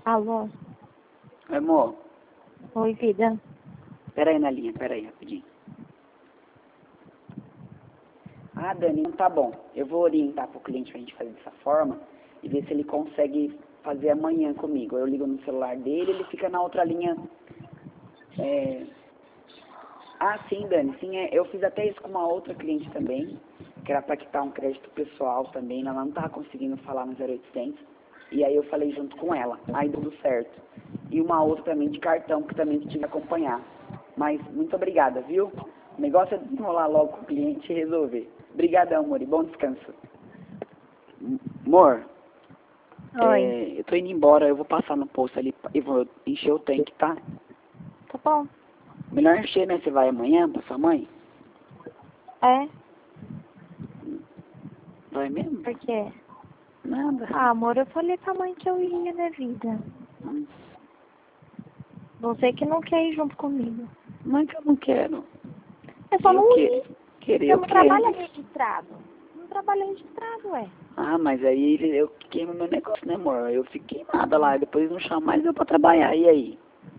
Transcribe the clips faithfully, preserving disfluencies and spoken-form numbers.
Alô? Oi, amor. Oi, vida. Pera aí na linha, pera aí, rapidinho. Ah, Dani, então tá bom. Eu vou orientar pro cliente pra gente fazer dessa forma e ver se ele consegue fazer amanhã comigo. Eu ligo no celular dele, ele fica na outra linha. É... Ah, sim, Dani, sim, é, eu fiz até isso com uma outra cliente também, que era para quitar um crédito pessoal também, ela não estava conseguindo falar no zero oitocentos, e aí eu falei junto com ela, aí deu tudo certo. E uma outra também de cartão, que também tive que acompanhar. Mas muito obrigada, viu? O negócio é desenrolar logo com o cliente e resolver. Obrigadão, amor, e bom descanso. Amor, Oi. é, eu tô indo embora, eu vou passar no posto ali e vou encher o tanque, tá? Tá bom. Melhor encher, né? Você vai amanhã pra sua mãe? É? Vai mesmo? Por quê? Nada. Ah, amor, eu falei pra mãe que eu ia, né, vida? Hum. Você que não quer ir junto comigo. Não é que eu não quero. Eu só Eu não que... ir. Querer, Você eu não quero. trabalha registrado. Não trabalha registrado, ué. Ah, mas aí ele- eu queimo meu negócio, né, amor? Eu fiquei nada lá, e depois não chamam mais eu pra trabalhar. E aí?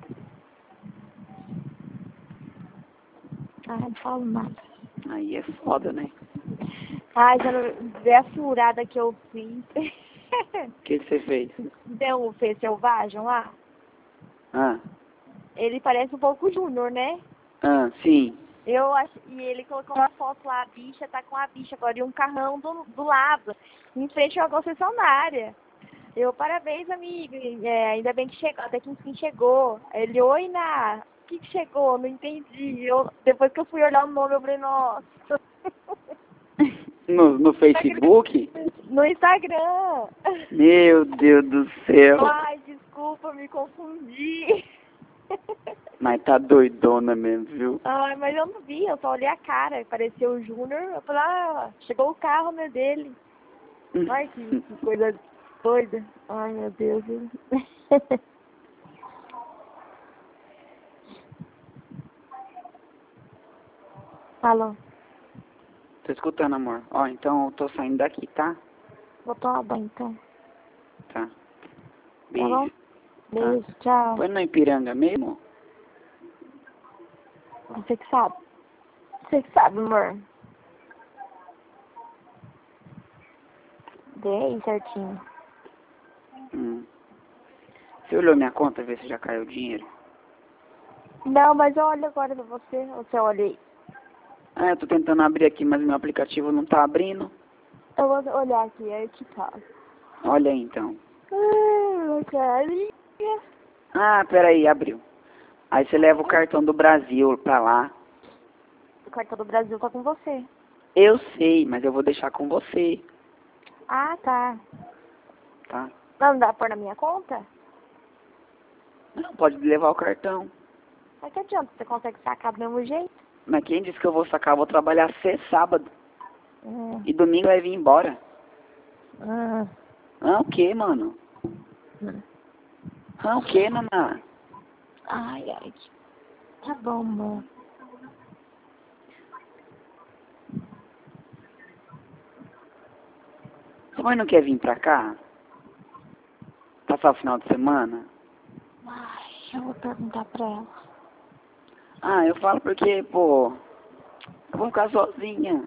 Ah, não falo nada. Aí é foda, né? Ai, já vê a furada que eu fiz. O que, que você fez? Deu o Fê Selvagem lá? Ah, Ele parece um pouco o Júnior, né? ah, sim. Eu acho, e ele colocou uma foto lá, a bicha tá com a bicha agora, e um carrão do, do lado, em frente a uma concessionária. Eu, parabéns, amigo, é, ainda bem que chegou, até que enfim chegou. Ele, oi, Ná, o que que chegou? Não entendi. Eu, depois que eu fui olhar o nome, eu falei, nossa. No, no Facebook? No Instagram. Meu Deus do céu. Ai, desculpa, me confundi. Mas tá doidona mesmo, viu? Ai, mas eu não vi, eu só olhei a cara, parecia o Júnior. Eu falei, ah, chegou o carro, né, dele. Ai, que, que coisa doida. Ai, meu Deus. Alô, Tô escutando, amor. Ó, então eu tô saindo daqui, tá? vou tomar banho, então. Tá. Tá bom? Beijo. Tá. Beijo, tchau. Foi no Ipiranga mesmo? Você que sabe. Você que sabe, amor. Dei aí certinho. Hum. Você olhou minha conta, ver se já caiu o dinheiro? Não, mas eu olho agora pra você. Você olha aí. Ah, eu tô tentando abrir aqui, mas meu aplicativo não tá abrindo. Eu vou olhar aqui, aí que tá. Olha aí, então. Ai, carinha. Ah, peraí, abriu. Aí você leva o cartão do Brasil pra lá. O cartão do Brasil tá com você. Eu sei, mas eu vou deixar com você, Ah, tá. tá? Não dá pra pôr na minha conta? Não, pode levar o cartão. Mas que adianta? Você consegue sacar do mesmo jeito? Mas quem disse que eu vou sacar? Eu vou trabalhar sexta, sábado. Hum. E domingo vai vir embora. Hum. Ah, o que, mano? Hum. Ah, o que, Naná? Ai, ai. Tá bom, amor. Sua mãe não quer vir pra cá? Passar o final de semana? Ai, eu vou perguntar pra ela. Ah, eu falo porque, pô, eu vou ficar sozinha.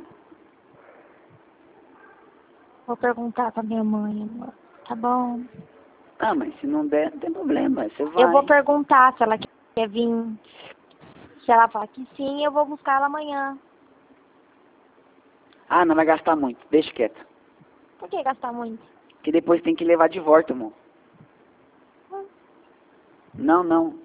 Vou perguntar pra minha mãe, amor. Tá bom? Ah, mas se não der, não tem problema, você vai. Eu vou perguntar se ela quer vir. Se ela falar que sim, eu vou buscar ela amanhã. Ah, não vai gastar muito, deixa quieto. Por que gastar muito? Que depois tem que levar de volta, amor. Hum. Não, não.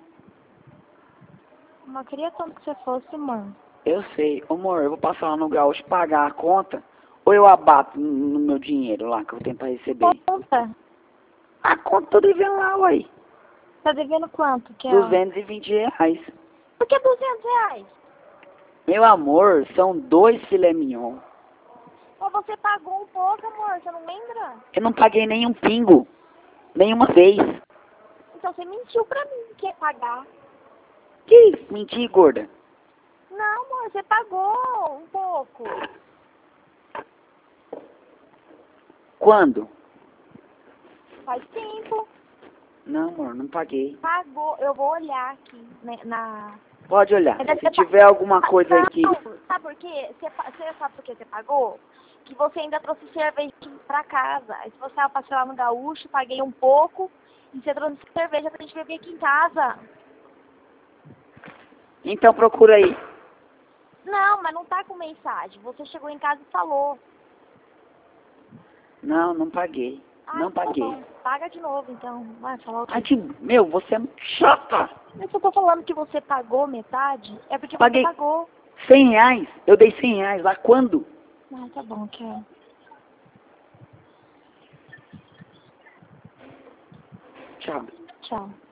Eu queria tanto que você fosse, mãe. Eu sei. Ô, amor, eu vou passar lá no Gaúcho pagar a conta, ou eu abato no no meu dinheiro lá que eu tenho pra receber. Conta. A conta tô devendo lá, uai. Tá devendo quanto, que é? duzentos e vinte reais. Por que duzentos reais? Meu amor, são dois filé mignon. Mas você pagou um pouco, amor. Você não lembra? Eu não paguei nenhum pingo. Nenhuma vez. Então você mentiu pra mim que ia pagar. Que isso? Menti, gorda. Não, amor. Você pagou um pouco. Quando? Faz tempo. Não, amor, não paguei. Pagou, eu vou olhar aqui, né, na... Pode olhar. Mas Se você tiver pa- alguma coisa aí que... Não, sabe por quê? Você, pa- você sabe por que você pagou? Que você ainda trouxe cerveja pra casa. Aí se você tava passando lá no Gaúcho, paguei um pouco e você trouxe cerveja pra gente beber aqui em casa. Então procura aí. Não, mas não tá com mensagem. Você chegou em casa e falou. Não, não paguei. Ah, Não tá paguei. bom. Paga de novo, então. Vai falar o quê? Ai, que... Meu, você é muito chata. Mas se eu tô falando que você pagou metade, é porque Paguei você pagou. cem reais. Eu dei cem reais. Lá quando? Ah, tá bom, quero. Tchau. Tchau.